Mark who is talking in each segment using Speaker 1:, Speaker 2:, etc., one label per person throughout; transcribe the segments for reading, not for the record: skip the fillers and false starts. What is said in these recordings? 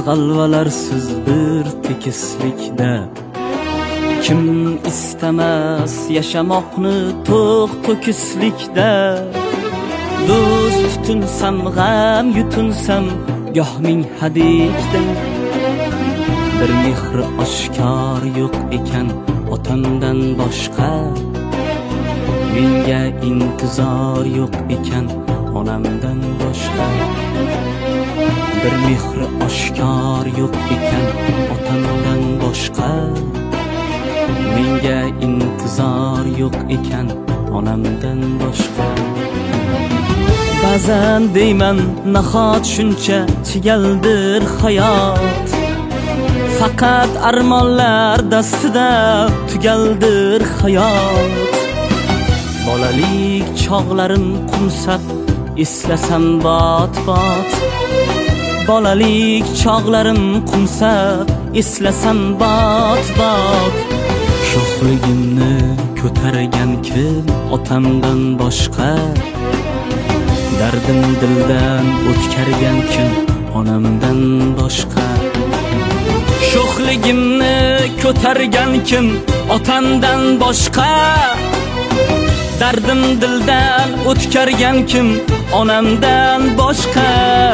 Speaker 1: g'alvalarsiz bir tekislikda. Kim istamas yashamoqni to'q to'kislikda. Do'st tutunsam g'am yutunsam goh ming hadikda. Bir mehr oshkor yo'q ekan otamdan boshqa. Menga intizor yo'q ekan onamdan boshqa. Bir mehr oshkor yo'q ekan otamdan boshqa. Menga intizor yo'q ekan onamdan boshqa. Ba'zan deyman nahot shuncha chigaldir hayot. Faqat armonlar dastida tugaldir hayot. Bolalik chog'larim qumsab eslasam bot-bot. Bolalik chog'larim qumsab eslasam bot-bot. Sho'xligimni ko'targan kim otamdan boshqa. Dardim dildan o'tkargan kim onamdan boshqa. Sho'xligimni ko'targan kim otamdan boshqa. Dardim dildan o'tkargan kim onamdan boshqa.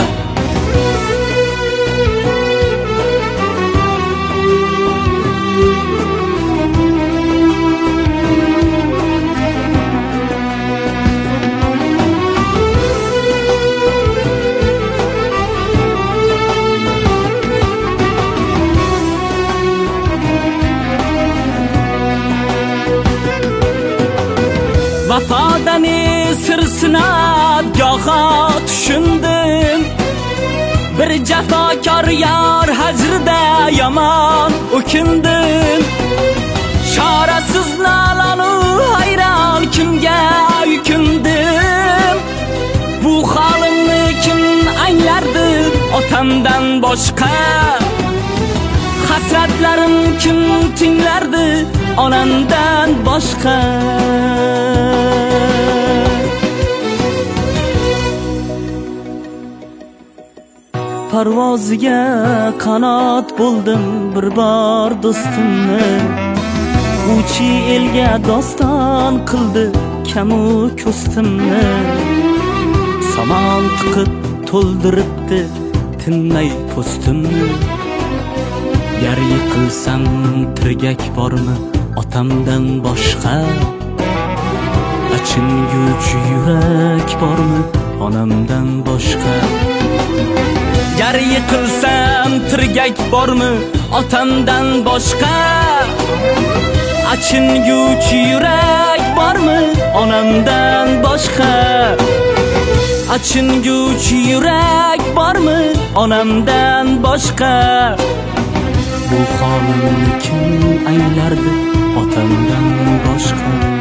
Speaker 1: Vafodani sirsini goho tushundim. Bir jafokor yor hajrida yomon o'kindim. Chorasiz nolanu hayron kimga yukindim. Bu holimni kim anglardi otamdan boshqa. Hasratlarim kim tinglardi onamdan boshqa. Parvoziga qanot bo'ldim bir bor do'stimni. Uchi elga doston qildi kamu ko'stimni. Somon tiqib to'ldiribdi tinmay po'stimni. Yar yiqilsam tirgak bormi otamdan boshqa. Achinguchi yurak bormi onamdan boshqa. Yar yiqilsam tirgak bormi otamdan boshqa. Achinguchi yurak bormi onamdan boshqa. Achinguchi yurak bormi onamdan boshqa. Bu holimni kim anglardi otamdan boshqa.